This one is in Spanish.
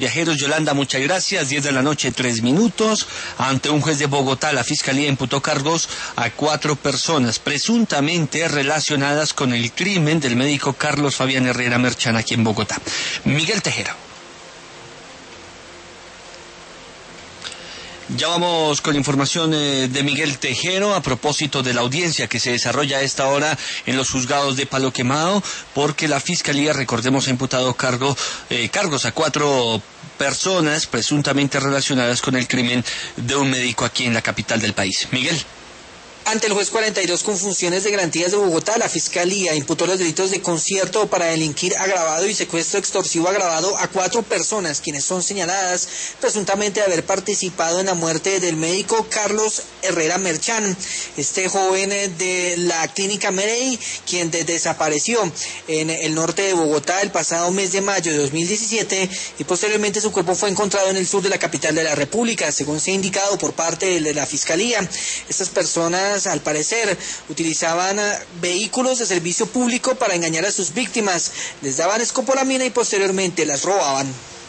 Viajeros, Yolanda, muchas gracias. 10 de la noche, 3 minutos. Ante un juez de Bogotá, la Fiscalía imputó cargos a 4 personas presuntamente relacionadas con el crimen del médico Carlos Fabián Herrera Merchán aquí en Bogotá. Miguel Tejero. Ya vamos con información de Miguel Tejero a propósito de la audiencia que se desarrolla a esta hora en los juzgados de Palo Quemado, porque la Fiscalía, recordemos, ha imputado cargos a 4 personas presuntamente relacionadas con el crimen de un médico aquí en la capital del país. Miguel. Ante el juez 42 con funciones de garantías de Bogotá, la Fiscalía imputó los delitos de concierto para delinquir agravado y secuestro extorsivo agravado a 4 personas, quienes son señaladas presuntamente de haber participado en la muerte del médico Carlos Herrera Merchán, este joven de la clínica Merey, quien desapareció en el norte de Bogotá el pasado mes de mayo de 2017 y posteriormente su cuerpo fue encontrado en el sur de la capital de la República, según se ha indicado por parte de la Fiscalía. Estas personas, al parecer, utilizaban vehículos de servicio público para engañar a sus víctimas, les daban escopolamina y posteriormente las robaban.